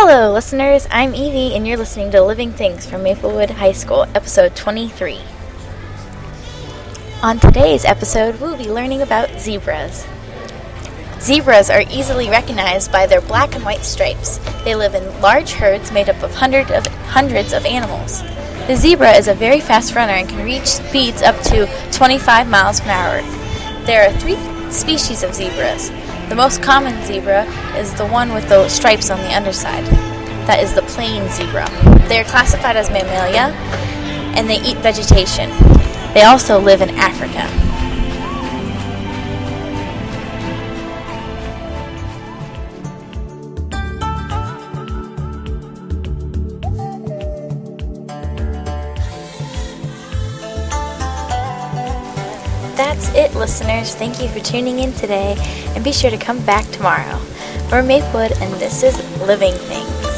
Hello, listeners. I'm Evie, and you're listening to Living Things from Maplewood High School, episode 23. On today's episode, we'll be learning about zebras. Zebras are easily recognized by their black and white stripes. They live in large herds made up of hundreds of animals. The zebra is a very fast runner and can reach speeds up to 25 miles per hour. There are 3 species of zebras. The most common zebra is the one with the stripes on the underside. That is the plain zebra. They are classified as mammalia, and they eat vegetation. They also live in Africa. That's it, listeners. Thank you for tuning in today, and be sure to come back tomorrow. We're Maplewood, and this is Living Things.